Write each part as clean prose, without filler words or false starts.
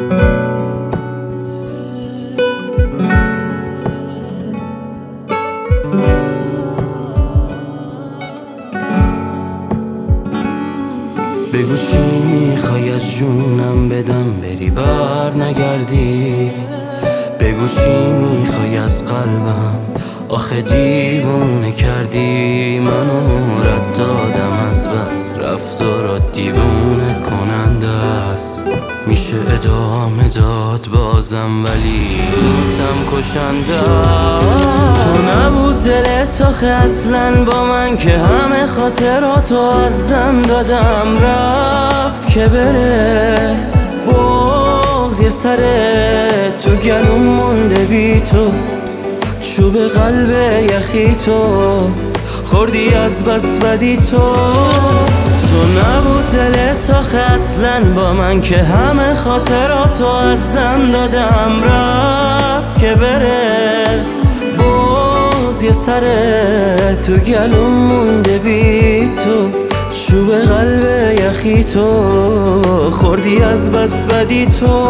بگو چی میخوای از جونم بدم بری بر نگردی. بگو چی میخوای از قلبم آخه دیوونه کردی. منو رد دادم از بس رفتارات دیوونه کننده است. میشه ادامه داد بازم ولی دوستم کشنده است. تو نبود دلت آخه اصلا با من که همه خاطراتو از دم دادم. رفت که بره بغض یه سره تو گلوم مونده بی تو. چوب قلب یخی تو خوردی از بس بدی تو. تو نبود دلت آخه اصلا با من که همه خاطراتو از دم دادم. رفت که بره بغض یه سره تو گلوم مونده بی تو. چوب قلب یخی تو خوردی از بس بدی تو.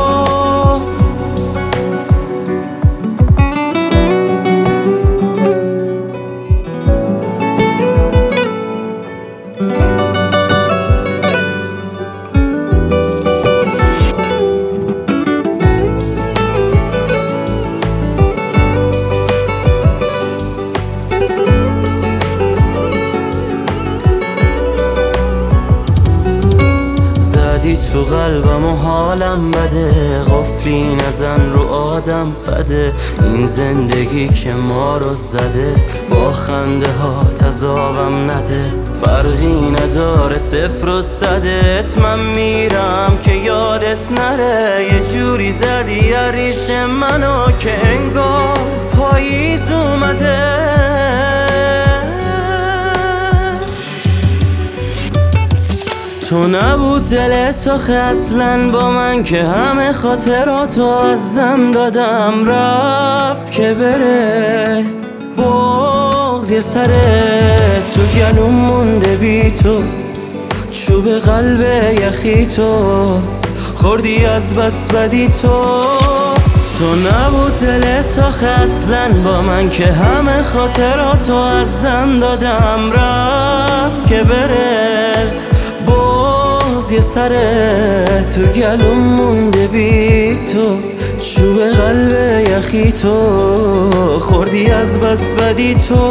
تو قلبم و حالم بده قفلی نزن رو آدم بده. این زندگی که ما رو زده با خنده ها تذابم نده. فرقی نداره صفر و صدت من میرم که یادت نره. یه جوری زدی ریش منو که انگار پاییز اومده. تو نبود دلت آخه اصلا با من که همه خاطراتو از دم دادم. رفت که بره بغض یه سره تو گلوم مونده بی تو. چوب قلب یخی تو خوردی از بس بدی تو. تو نبود دلت آخه اصلا با من که همه خاطراتو از دم دادم. رفت که بره یه سره تو گلوم مونده بی تو. چوب قلب یخی تو خوردی از بس بدی تو.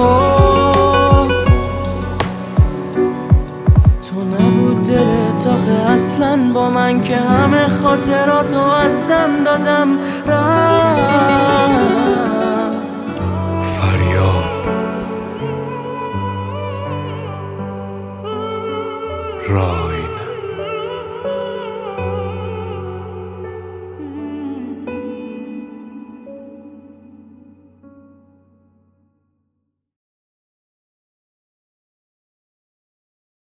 تو نبود دلت آخه اصلا با من که همه خاطراتو از دم دادم.